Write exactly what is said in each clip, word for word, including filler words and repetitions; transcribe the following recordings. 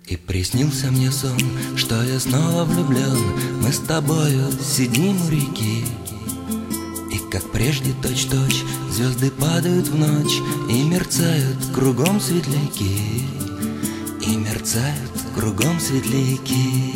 И приснился мне сон, что я снова влюблен. Мы с тобою сидим у реки, и как прежде точь-точь звезды падают в ночь, и мерцают кругом светляки, и мерцают кругом светляки.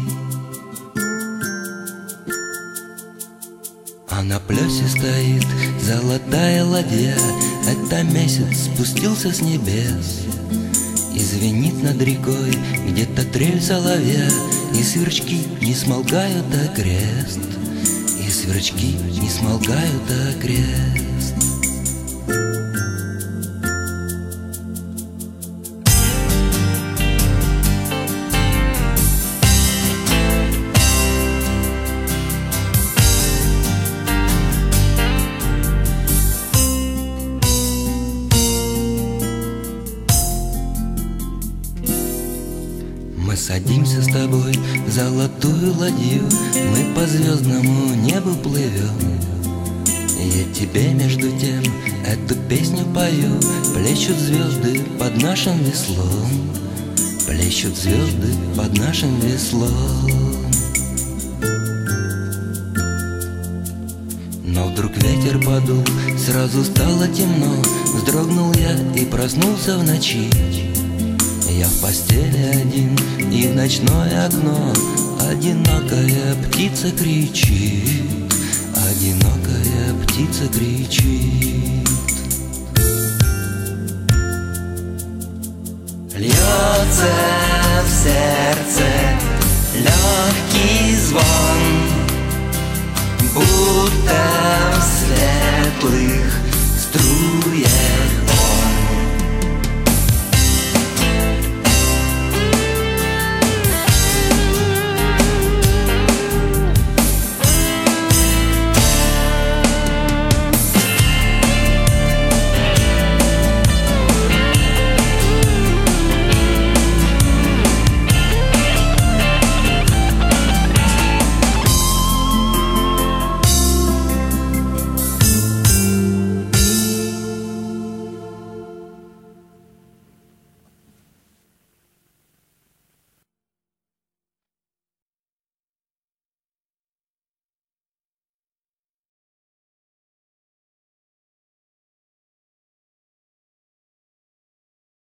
А на плесе стоит золотая ладья, это месяц спустился с небес. И звенит над рекой где-то трель соловья, и сверчки не смолкают окрест, и сверчки не смолкают окрест. Мы садимся с тобой в золотую ладью, мы по звездному небу плывем. Я тебе между тем эту песню пою, плещут звезды под нашим веслом, плещут звезды под нашим веслом. Но вдруг ветер подул, сразу стало темно, вздрогнул я и проснулся в ночи. Я в постели один, и в ночное окно одинокая птица кричит, одинокая птица кричит. Льется в сердце легкий звон, будто в светлых струях